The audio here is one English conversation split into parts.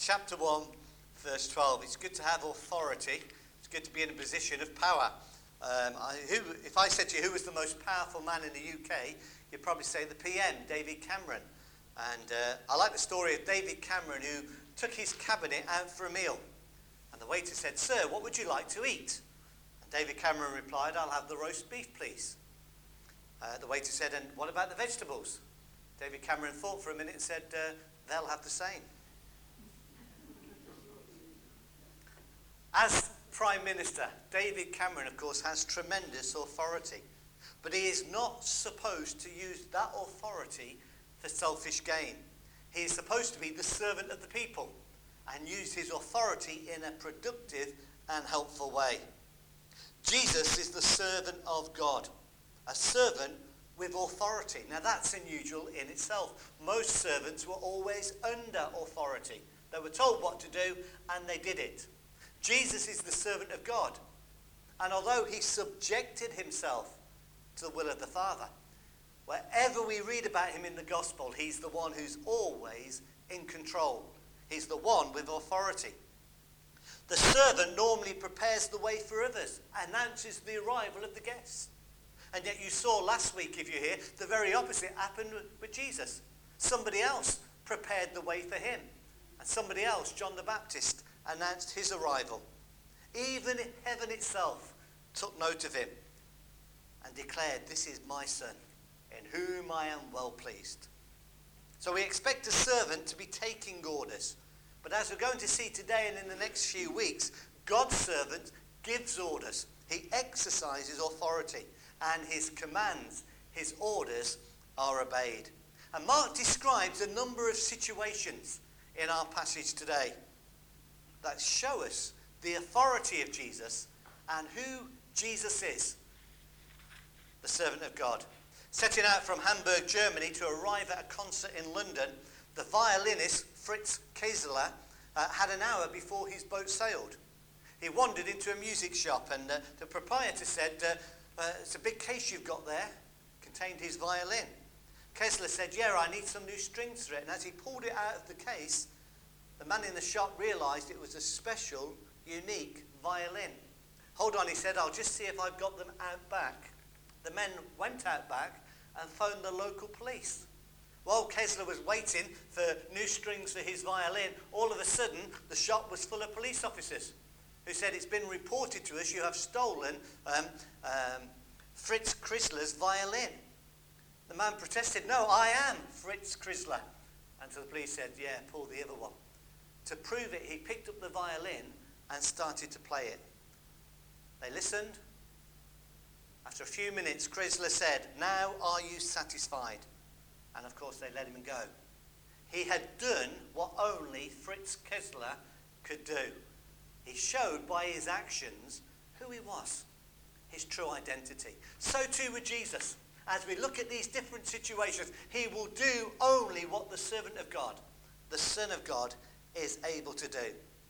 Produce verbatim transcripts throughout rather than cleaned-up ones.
chapter one, verse twelve. It's good to have authority. It's good to be in a position of power. Um, I, who, if I said to you who was the most powerful man in the U K, you'd probably say the P M, David Cameron. And uh, I like the story of David Cameron, who took his cabinet out for a meal. And the waiter said, "Sir, what would you like to eat?" And David Cameron replied, "I'll have the roast beef, please." Uh, the waiter said, "And what about the vegetables?" David Cameron thought for a minute and said, uh, "They'll have the same." As Prime Minister, David Cameron, of course, has tremendous authority. But he is not supposed to use that authority for selfish gain. He is supposed to be the servant of the people and use his authority in a productive and helpful way. Jesus is the servant of God, a servant with authority. Now that's unusual in itself. Most servants were always under authority. They were told what to do and they did it. Jesus is the servant of God. And although he subjected himself to the will of the Father, wherever we read about him in the gospel, he's the one who's always in control. He's the one with authority. The servant normally prepares the way for others, announces the arrival of the guests. And yet you saw last week, if you're here, the very opposite happened with Jesus. Somebody else prepared the way for him. And somebody else, John the Baptist, announced his arrival. Even heaven itself took note of him and declared, "This is my son, in whom I am well pleased." So we expect a servant to be taking orders. But as we're going to see today and in the next few weeks, God's servant gives orders. He exercises authority, and his commands, his orders, are obeyed. And Mark describes a number of situations in our passage today that show us the authority of Jesus and who Jesus is, the servant of God. Setting out from Hamburg, Germany, to arrive at a concert in London, the violinist Fritz Kreisler uh, had an hour before his boat sailed. He wandered into a music shop, and uh, the proprietor said, uh, uh, "It's a big case you've got there." Contained his violin. Kreisler said, "Yeah, I need some new strings for it." And as he pulled it out of the case, the man in the shop realised it was a special, unique violin. "Hold on," he said, "I'll just see if I've got them out back." The men went out back and phoned the local police. While Kreisler was waiting for new strings for his violin, all of a sudden the shop was full of police officers who said, "It's been reported to us you have stolen um, um, Fritz Kreisler's violin." The man protested, "No, I am Fritz Kreisler." And so the police said, "Yeah, pull the other one." To prove it, he picked up the violin and started to play it. They listened. After a few minutes, Kreisler said, "Now are you satisfied?" And of course they let him go. He had done what only Fritz Kreisler could do. He showed by his actions who he was, his true identity. So too with Jesus. As we look at these different situations, he will do only what the servant of God, the Son of God, is able to do.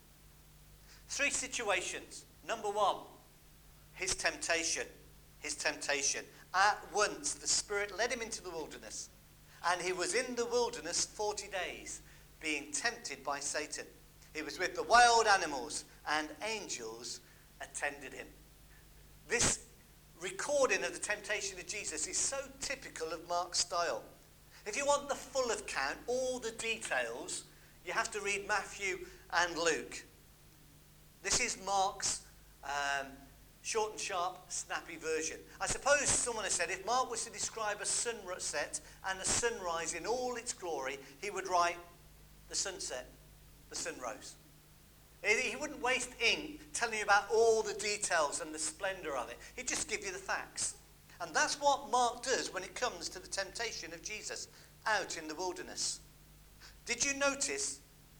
Three situations. Number one, his temptation. His temptation. At once the Spirit led him into the wilderness, and he was in the wilderness forty days, being tempted by Satan. He was with the wild animals, and angels attended him. This recording of the temptation of Jesus is so typical of Mark's style. If you want the full account, all the details, you have to read Matthew and Luke. This is Mark's um, short and sharp, snappy version. I suppose someone has said if Mark was to describe a sunset and a sunrise in all its glory, he would write the sunset, the sun rose. He wouldn't waste ink telling you about all the details and the splendour of it. He'd just give you the facts. And that's what Mark does when it comes to the temptation of Jesus out in the wilderness. Did you notice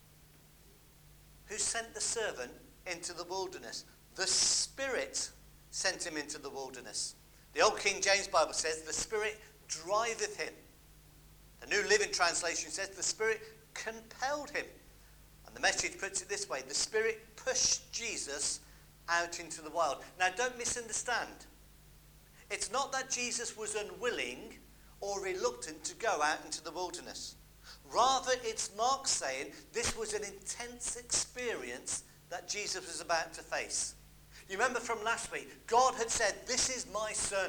who sent the servant into the wilderness? The Spirit sent him into the wilderness. The old King James Bible says, "The Spirit driveth him." The New Living Translation says, "The Spirit compelled him." And the Message puts it this way: the Spirit pushed Jesus out into the wild. Now don't misunderstand. It's not that Jesus was unwilling or reluctant to go out into the wilderness. Rather, it's Mark saying this was an intense experience that Jesus was about to face. You remember from last week, God had said, this is my son.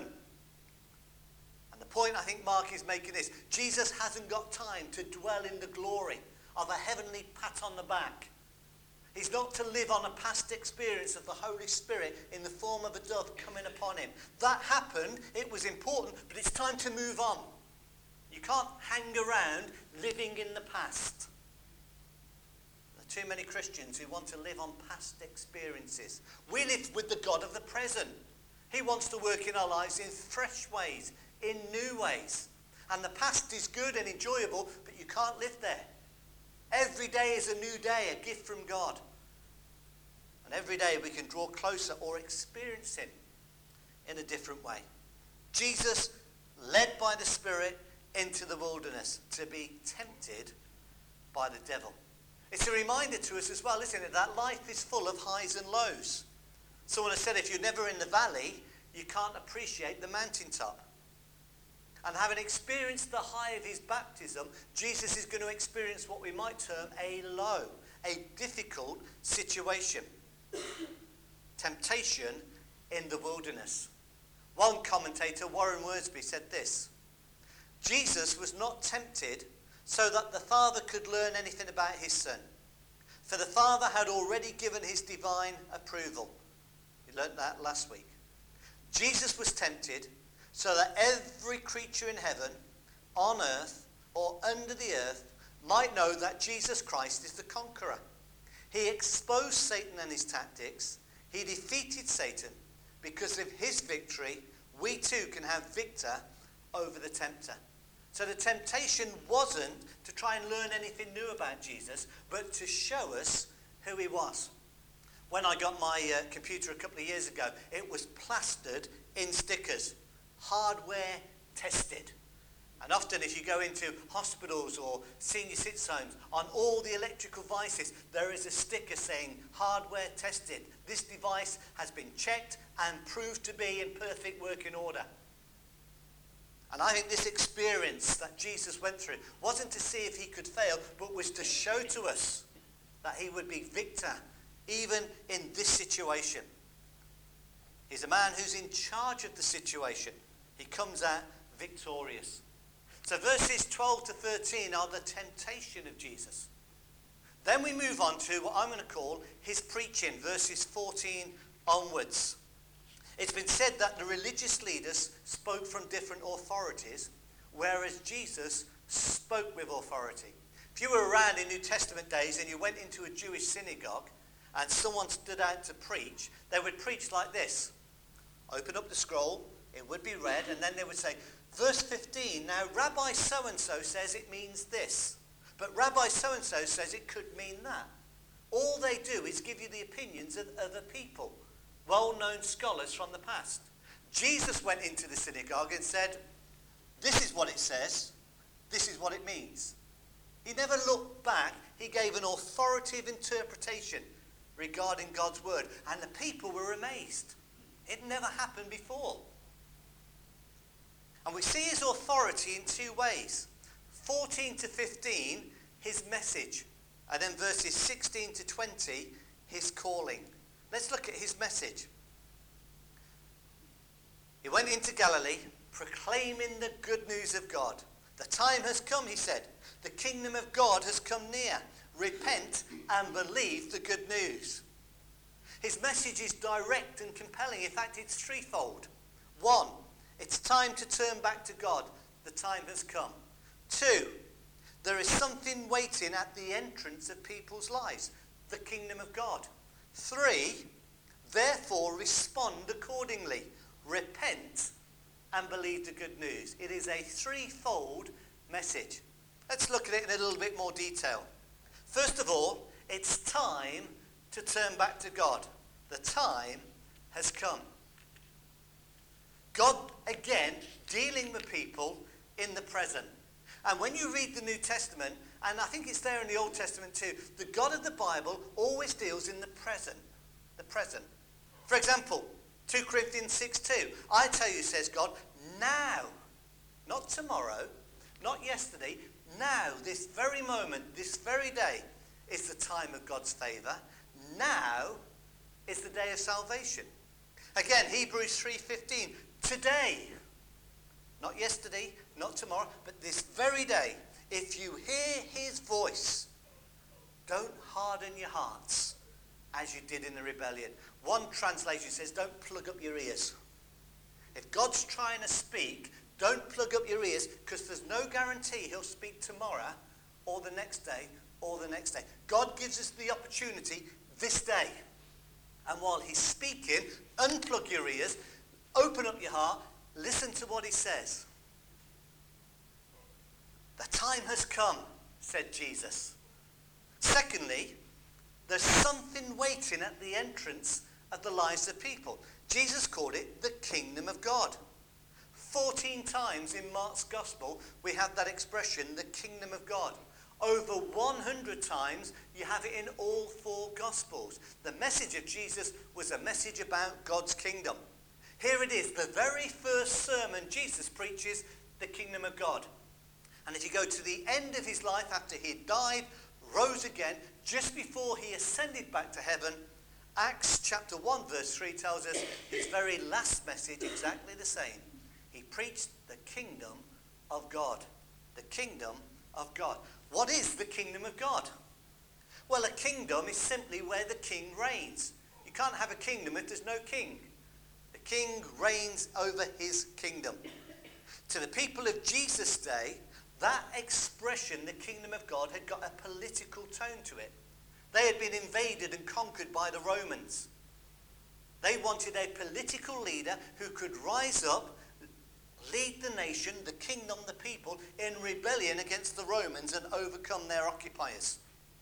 And the point I think Mark is making is, Jesus hasn't got time to dwell in the glory of a heavenly pat on the back. He's not to live on a past experience of the Holy Spirit in the form of a dove coming upon him. That happened, it was important, but it's time to move on. You can't hang around living in the past. There are too many Christians who want to live on past experiences. We live with the God of the present. He wants to work in our lives in fresh ways, in new ways. And the past is good and enjoyable, but you can't live there. Every day is a new day, a gift from God. And every day we can draw closer or experience him in a different way. Jesus, led by the Spirit into the wilderness to be tempted by the devil. It's a reminder to us as well, isn't it, that life is full of highs and lows. Someone has said if you're never in the valley, you can't appreciate the mountaintop. And having experienced the high of his baptism, Jesus is going to experience what we might term a low, a difficult situation. Temptation in the wilderness. One commentator, Warren Wiersbe, said this: Jesus was not tempted so that the Father could learn anything about his Son, for the Father had already given his divine approval. We learnt that last week. Jesus was tempted so that every creature in heaven, on earth, or under the earth might know that Jesus Christ is the conqueror. He exposed Satan and his tactics. He defeated Satan. Because of his victory, we too can have victor over the tempter. So the temptation wasn't to try and learn anything new about Jesus, but to show us who he was. When I got my uh, computer a couple of years ago, it was plastered in stickers. Hardware tested. And often if you go into hospitals or senior citizen homes, on all the electrical devices, there is a sticker saying hardware tested. This device has been checked and proved to be in perfect working order. And I think this experience that Jesus went through wasn't to see if he could fail, but was to show to us that he would be victor even in this situation. He's a man who's in charge of the situation. He comes out victorious. So verses twelve to thirteen are the temptation of Jesus. Then we move on to what I'm going to call his preaching, verses fourteen onwards. It's been said that the religious leaders spoke from different authorities, whereas Jesus spoke with authority. If you were around in New Testament days and you went into a Jewish synagogue and someone stood out to preach, they would preach like this. Open up the scroll, it would be read, and then they would say, verse fifteen, now Rabbi so-and-so says it means this, but Rabbi so-and-so says it could mean that. All they do is give you the opinions of other people, well-known scholars from the past. Jesus went into the synagogue and said, this is what it says, this is what it means. He never looked back, he gave an authoritative interpretation regarding God's word, and the people were amazed. It never happened before. And we see his authority in two ways. fourteen to fifteen, his message. And then verses sixteen to twenty, his calling. Let's look at his message. He went into Galilee, proclaiming the good news of God. The time has come, he said. The kingdom of God has come near. Repent and believe the good news. His message is direct and compelling. In fact, it's threefold. One, it's time to turn back to God. The time has come. Two, there is something waiting at the entrance of people's lives. The kingdom of God. Three, therefore respond accordingly. Repent and believe the good news. It is a threefold message. Let's look at it in a little bit more detail. First of all, it's time to turn back to God. The time has come. God, again, dealing with people in the present. And when you read the New Testament, and I think it's there in the Old Testament too, the God of the Bible always deals in the present. The present. For example, two Corinthians six two. I tell you, says God, now, not tomorrow, not yesterday, now, this very moment, this very day, is the time of God's favour. Now is the day of salvation. Again, Hebrews three fifteen. Today, not yesterday, not tomorrow, but this very day, if you hear his voice, don't harden your hearts as you did in the rebellion. One translation says, don't plug up your ears. If God's trying to speak, don't plug up your ears, because there's no guarantee he'll speak tomorrow or the next day or the next day. God gives us the opportunity this day. And while he's speaking, unplug your ears, open up your heart, listen to what he says. The time has come, said Jesus. Secondly, there's something waiting at the entrance of the lives of people. Jesus called it the kingdom of God. Fourteen times in Mark's gospel, we have that expression, the kingdom of God. Over one hundred times, you have it in all four gospels. The message of Jesus was a message about God's kingdom. Here it is, the very first sermon Jesus preaches, the kingdom of God. And if you go to the end of his life, after he had died, rose again, just before he ascended back to heaven, Acts chapter one verse three tells us his very last message exactly the same. He preached the kingdom of God. The kingdom of God. What is the kingdom of God? Well, a kingdom is simply where the king reigns. You can't have a kingdom if there's no king. The king reigns over his kingdom. To the people of Jesus' day, that expression, the kingdom of God, had got a political tone to it. They had been invaded and conquered by the Romans. They wanted a political leader who could rise up, lead the nation, the kingdom, the people, in rebellion against the Romans and overcome their occupiers.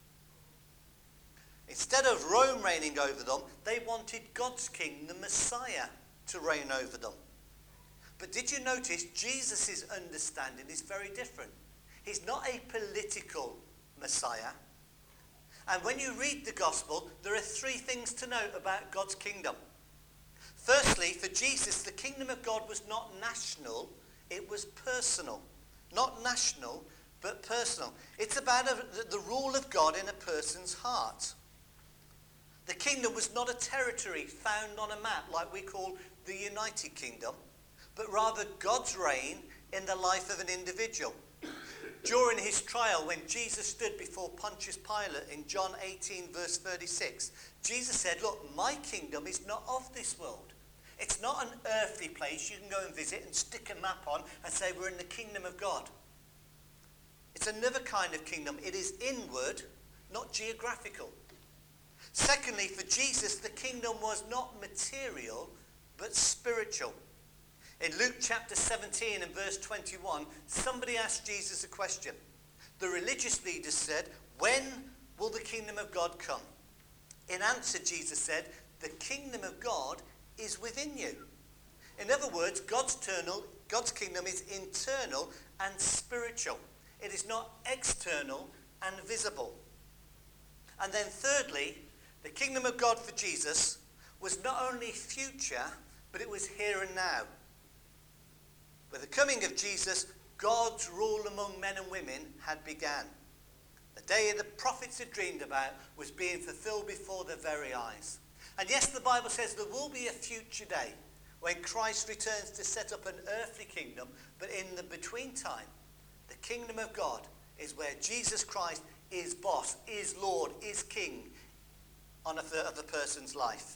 Instead of Rome reigning over them, they wanted God's king, the Messiah, to reign over them. But did you notice Jesus' understanding is very different? He's not a political Messiah. And when you read the gospel, there are three things to note about God's kingdom. Firstly, for Jesus, the kingdom of God was not national, it was personal. Not national, but personal. It's about a, the, the rule of God in a person's heart. The kingdom was not a territory found on a map like we call the United Kingdom, but rather God's reign in the life of an individual. During his trial, when Jesus stood before Pontius Pilate in John eighteen verse thirty-six, Jesus said, look, my kingdom is not of this world. It's not an earthly place you can go and visit and stick a map on and say we're in the kingdom of God. It's another kind of kingdom. It is inward, not geographical. Secondly, for Jesus, the kingdom was not material, but spiritual. In Luke chapter seventeen and verse twenty-one, somebody asked Jesus a question. The religious leaders said, when will the kingdom of God come? In answer, Jesus said, the kingdom of God is within you. In other words, God's, eternal, God's kingdom is internal and spiritual. It is not external and visible. And then thirdly, the kingdom of God for Jesus was not only future, but it was here and now. With the coming of Jesus, God's rule among men and women had begun. The day the prophets had dreamed about was being fulfilled before their very eyes. And yes, the Bible says there will be a future day when Christ returns to set up an earthly kingdom, but in the between time, the kingdom of God is where Jesus Christ is boss, is Lord, is king on a th- of the person's life.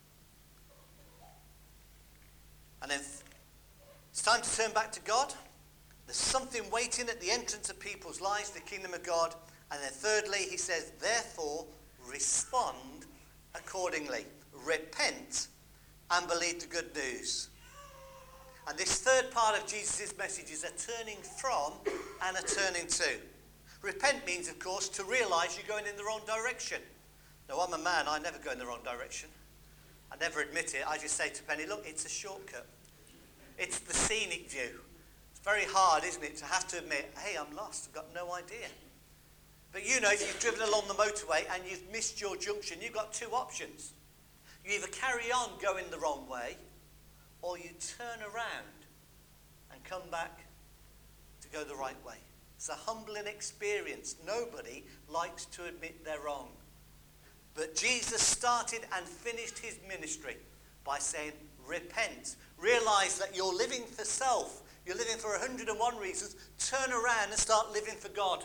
And then it's time to turn back to God. There's something waiting at the entrance of people's lives, the kingdom of God. And then thirdly, he says, therefore, respond accordingly. Repent and believe the good news. And this third part of Jesus' message is a turning from and a turning to. Repent means, of course, to realise you're going in the wrong direction. Now, I'm a man, I never go in the wrong direction. I never admit it. I just say to Penny, look, it's a shortcut. It's the scenic view. It's very hard, isn't it, to have to admit, hey, I'm lost, I've got no idea. But you know, if you've driven along the motorway and you've missed your junction, you've got two options. You either carry on going the wrong way, or you turn around and come back to go the right way. It's a humbling experience. Nobody likes to admit they're wrong. But Jesus started and finished his ministry by saying, repent. Realize that you're living for self. You're living for one hundred and one reasons. Turn around and start living for God.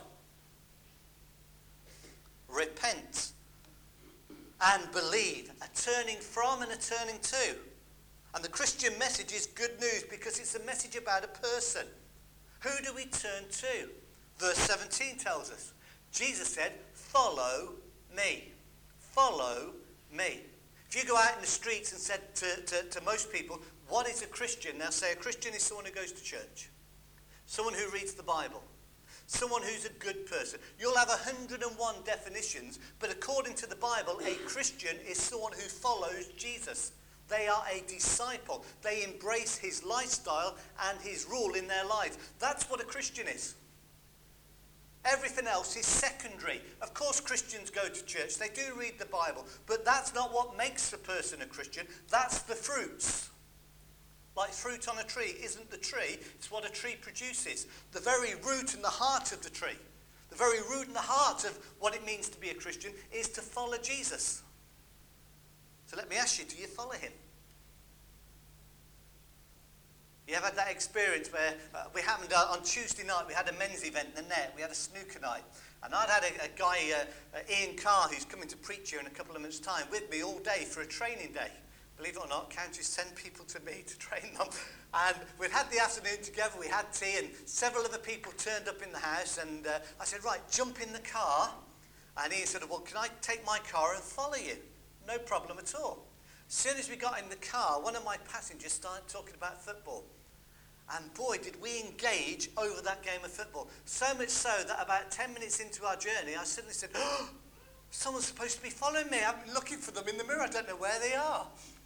Repent and believe. A turning from and a turning to. And the Christian message is good news because it's a message about a person. Who do we turn to? Verse seventeen tells us. Jesus said, follow me. Follow me. If you go out in the streets and said to, to, to most people, what is a Christian? They'll say a Christian is someone who goes to church. Someone who reads the Bible. Someone who's a good person. You'll have one hundred and one definitions, but according to the Bible, a Christian is someone who follows Jesus. They are a disciple. They embrace his lifestyle and his rule in their lives. That's what a Christian is. Everything else is secondary. Of course Christians go to church. They do read the Bible. But that's not what makes a person a Christian. That's the fruits. Like fruit on a tree isn't the tree. It's what a tree produces. The very root and the heart of the tree. The very root and the heart of what it means to be a Christian is to follow Jesus. So let me ask you, do you follow him? You ever had that experience where uh, we happened uh, on Tuesday night, we had a men's event in the net, we had a snooker night. And I'd had a, a guy, uh, uh, Ian Carr, who's coming to preach here in a couple of months' time, with me all day for a training day. Believe it or not, counties send people to me to train them. And we'd had the afternoon together, we had tea, and several other people turned up in the house. And uh, I said, right, jump in the car. And Ian said, well, can I take my car and follow you? No problem at all. As soon as we got in the car, one of my passengers started talking about football. And boy, did we engage over that game of football. So much so that about ten minutes into our journey, I suddenly said, oh, someone's supposed to be following me. I'm looking for them in the mirror. I don't know where they are.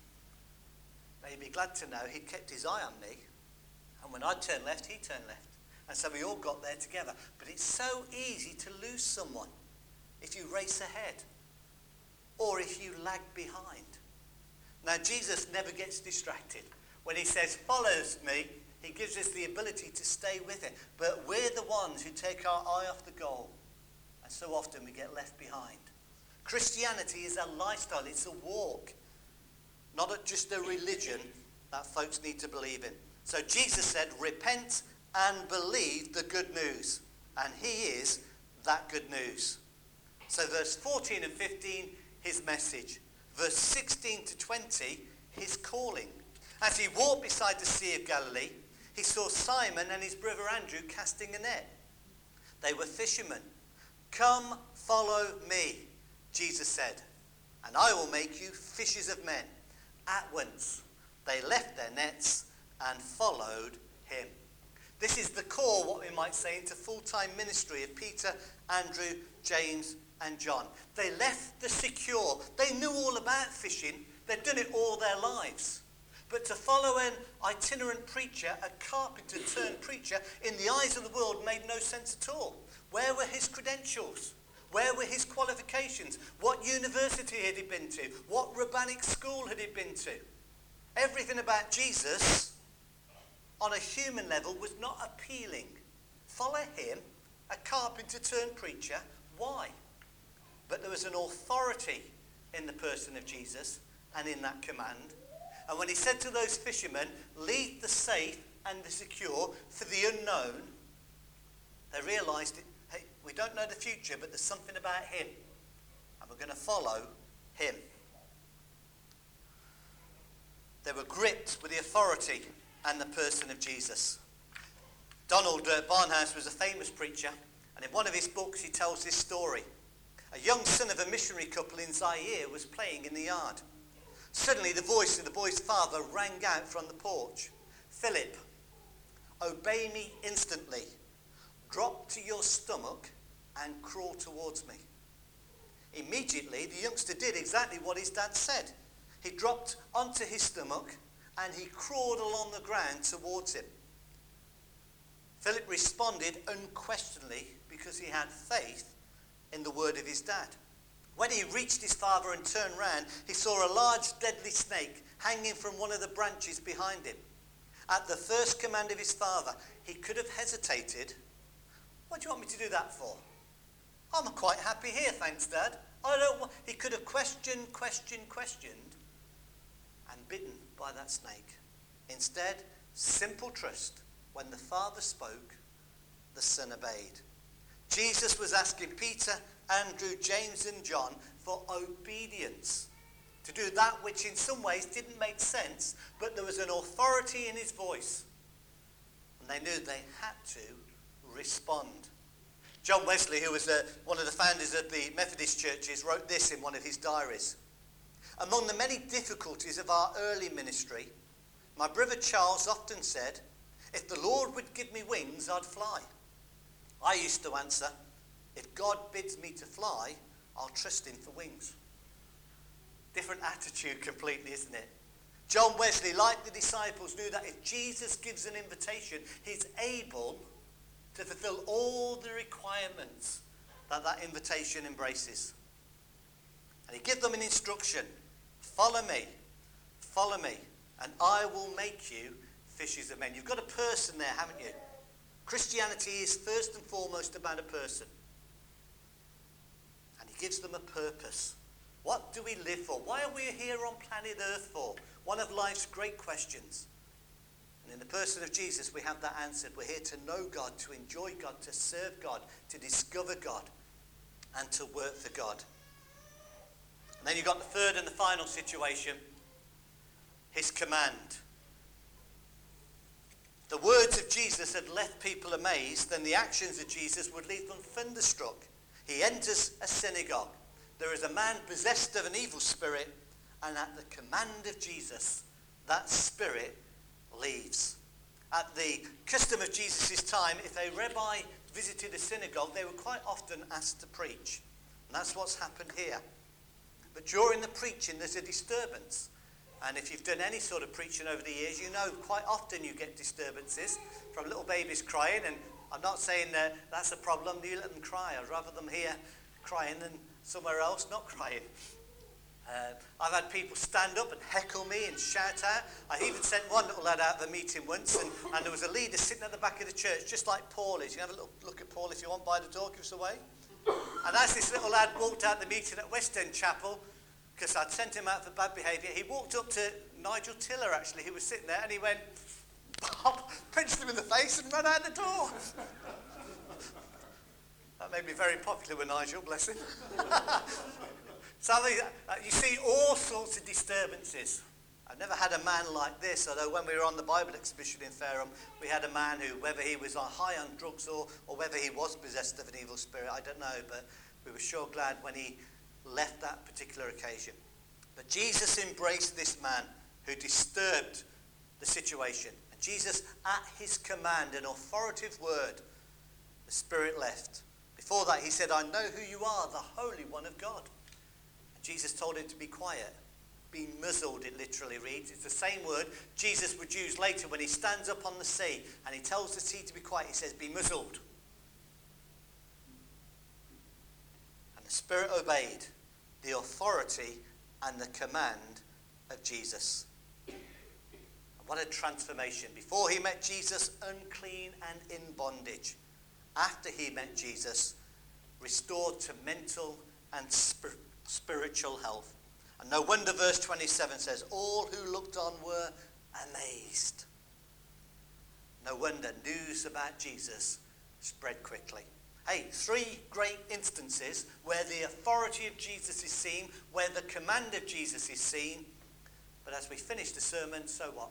Now, you'd be glad to know he'd kept his eye on me. And when I turned left, he turned left. And so we all got there together. But it's so easy to lose someone if you race ahead or if you lag behind. Now, Jesus never gets distracted. When he says, follows me, he gives us the ability to stay with it. But we're the ones who take our eye off the goal. And so often we get left behind. Christianity is a lifestyle. It's a walk. Not a, just a religion that folks need to believe in. So Jesus said, repent and believe the good news. And he is that good news. So verse fourteen and fifteen, his message. Verse sixteen to twenty, his calling. As he walked beside the Sea of Galilee, he saw Simon and his brother Andrew casting a net. They were fishermen. Come, follow me, Jesus said, and I will make you fishers of men. At once, they left their nets and followed him. This is the core, what we might say, into full-time ministry of Peter, Andrew, James, and John. They left the secure. They knew all about fishing. They'd done it all their lives. But to follow an itinerant preacher, a carpenter turned preacher, in the eyes of the world made no sense at all. Where were his credentials? Where were his qualifications? What university had he been to? What rabbinic school had he been to? Everything about Jesus, on a human level, was not appealing. Follow him, a carpenter turned preacher. Why? But there was an authority in the person of Jesus and in that command. And when he said to those fishermen, leave the safe and the secure for the unknown, they realised, hey, we don't know the future, but there's something about him. And we're going to follow him. They were gripped with the authority and the person of Jesus. Donald uh, Barnhouse was a famous preacher, and in one of his books he tells this story. A young son of a missionary couple in Zaire was playing in the yard. Suddenly the voice of the boy's father rang out from the porch. Philip, obey me instantly. Drop to your stomach and crawl towards me. Immediately the youngster did exactly what his dad said. He dropped onto his stomach and he crawled along the ground towards him. Philip responded unquestionably because he had faith in the word of his dad. When he reached his father and turned round, he saw a large deadly snake hanging from one of the branches behind him. At the first command of his father, he could have hesitated, What do you want me to do that for? I'm quite happy here, thanks, Dad. I don't want... He could have questioned, questioned, questioned, and bitten by that snake. Instead, simple trust. When the Father spoke, the Son obeyed. Jesus was asking Peter, Andrew, James and John for obedience. To do that which in some ways didn't make sense, but there was an authority in his voice. And they knew they had to respond. John Wesley, who was uh, one of the founders of the Methodist churches, wrote this in one of his diaries. Among the many difficulties of our early ministry, my brother Charles often said, if the Lord would give me wings, I'd fly. I used to answer, if God bids me to fly, I'll trust him for wings. Different attitude completely, isn't it? John Wesley, like the disciples, knew that if Jesus gives an invitation, he's able to fulfill all the requirements that that invitation embraces. And he gives them an instruction. Follow me, follow me, and I will make you fishers of men. You've got a person there, haven't you? Christianity is first and foremost about a person. And he gives them a purpose. What do we live for? Why are we here on planet Earth for? One of life's great questions. And in the person of Jesus, we have that answered. We're here to know God, to enjoy God, to serve God, to discover God, and to work for God. And then you've got the third and the final situation, his command. The words of Jesus had left people amazed, and the actions of Jesus would leave them thunderstruck. He enters a synagogue. There is a man possessed of an evil spirit, and at the command of Jesus, that spirit leaves. At the custom of Jesus' time, if a rabbi visited a synagogue, they were quite often asked to preach. And that's what's happened here. But during the preaching, there's a disturbance. And if you've done any sort of preaching over the years, you know quite often you get disturbances from little babies crying. And I'm not saying that that's a problem. You let them cry. I'd rather them hear crying than somewhere else not crying. Uh, I've had people stand up and heckle me and shout out. I even sent one little lad out of a meeting once, and, and there was a leader sitting at the back of the church, just like Paul is. You can have a little look at Paul if you want by the door, give us away. And as this little lad walked out the meeting at West End Chapel, because I'd sent him out for bad behaviour, he walked up to Nigel Tiller, actually, who was sitting there, and he went, Bob, pinched him in the face and ran out the door. That made me very popular with Nigel, bless him. So uh, you see all sorts of disturbances. I've never had a man like this, although when we were on the Bible exhibition in Fareham, we had a man who, whether he was on high on drugs or, or whether he was possessed of an evil spirit, I don't know, but we were sure glad when he left that particular occasion. But Jesus embraced this man who disturbed the situation. And Jesus, at his command, an authoritative word, the spirit left. Before that, he said, I know who you are, the Holy One of God. And Jesus told him to be quiet. Be muzzled, it literally reads. It's the same word Jesus would use later when he stands up on the sea and he tells the sea to be quiet. He says, be muzzled. And the spirit obeyed the authority and the command of Jesus. And what a transformation. Before he met Jesus, unclean and in bondage. After he met Jesus, restored to mental and spir- spiritual health. And no wonder verse twenty-seven says, all who looked on were amazed. No wonder news about Jesus spread quickly. Hey, three great instances where the authority of Jesus is seen, where the command of Jesus is seen. But as we finish the sermon, so what?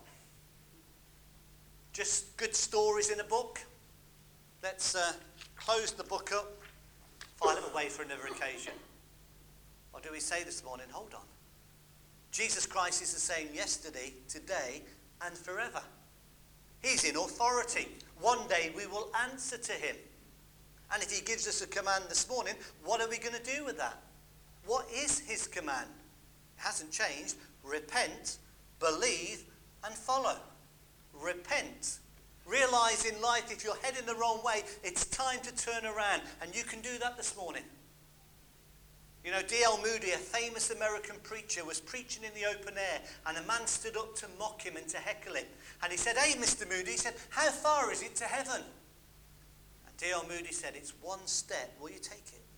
Just good stories in a book? Let's uh, close the book up, file it away for another occasion. Or do we say this morning, hold on. Jesus Christ is the same yesterday, today, and forever. He's in authority. One day we will answer to him. And if he gives us a command this morning, what are we going to do with that? What is his command? It hasn't changed. Repent, believe, and follow. Repent. Realize in life if you're heading the wrong way, it's time to turn around. And you can do that this morning. You know, D L Moody, a famous American preacher, was preaching in the open air, and a man stood up to mock him and to heckle him. And he said, hey, Mister Moody, he said, how far is it to heaven? And D L Moody said, it's one step. Will you take it?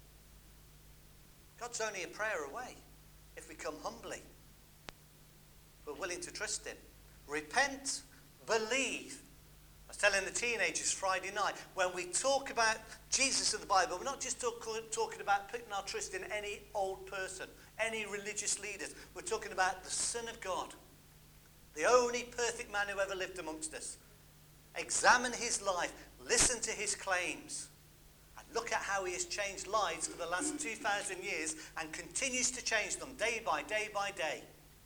God's only a prayer away if we come humbly. We're willing to trust him. Repent, believe. I was telling the teenagers Friday night, when we talk about Jesus in the Bible, we're not just talk, talking about putting our trust in any old person, any religious leaders. We're talking about the Son of God, the only perfect man who ever lived amongst us. Examine his life, listen to his claims, and look at how he has changed lives for the last two thousand years and continues to change them day by day by day.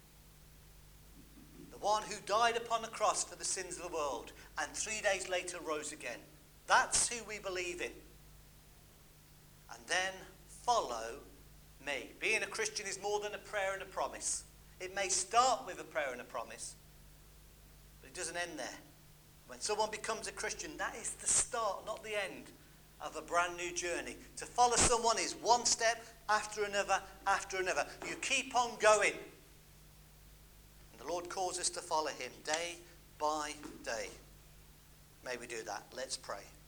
The one who died upon the cross for the sins of the world and three days later rose again. That's who we believe in. And then follow me. Being a Christian is more than a prayer and a promise. It may start with a prayer and a promise, but it doesn't end there. When someone becomes a Christian, that is the start, not the end of a brand new journey. To follow someone is one step after another, after another. You keep on going. And the Lord calls us to follow him day by day. May we do that. Let's pray.